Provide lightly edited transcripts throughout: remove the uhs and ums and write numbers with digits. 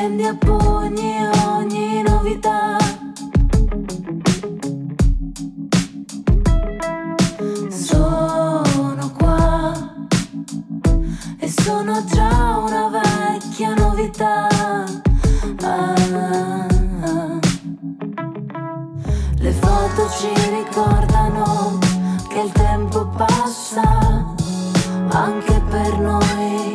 prendi a pugni ogni novità. Sono qua e sono già una vecchia novità. Le foto ci ricordano che il tempo passa anche per noi.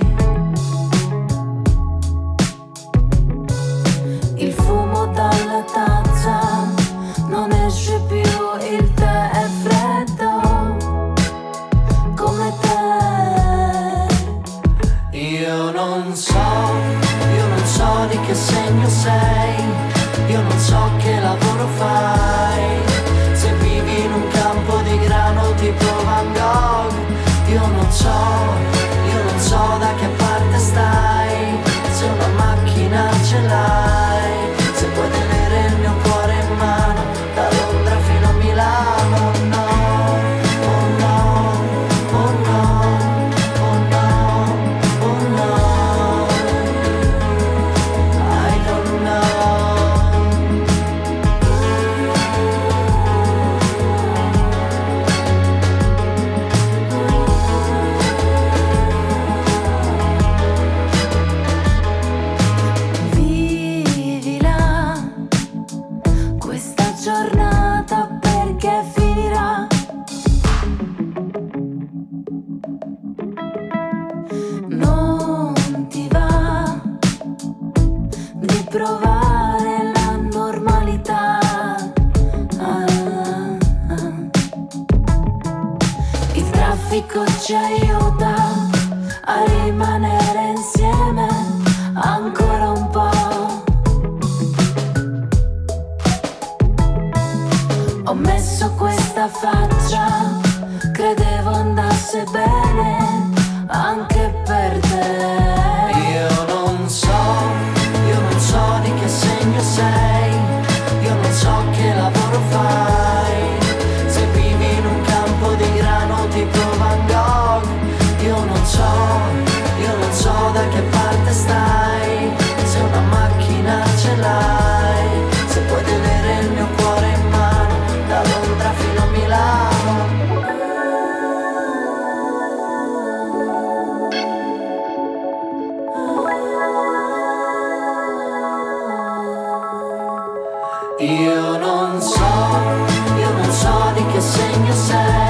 Il fumo dalla tazza non esce più, il tè è freddo come te. Io non so di che segno sei, io non so che lavoro fai, se vivi in un campo di grano tipo Van Gogh. Io non so da che parte stai, se una macchina ce l'hai, se puoi tenere il mio cuore in mano da Londra fino a Milano. No, oh no, oh no, oh no, oh no, I don't know. Vivila questa giornata perché finirà. Non ti va di provare la normalità. Il traffico ci aiuta a rimanere insieme ancora un po'. Ho messo questa faccia, credevo andasse bene anche per te. Io non so di che segno sei, io non so che lavoro fai, se vivi in un campo di grano tipo Van Gogh. Io non so da che parte stai, se una macchina ce l'hai, se puoi tenere il mio cuore in mano da Londra fino a Milano. Io non so di che segno sei,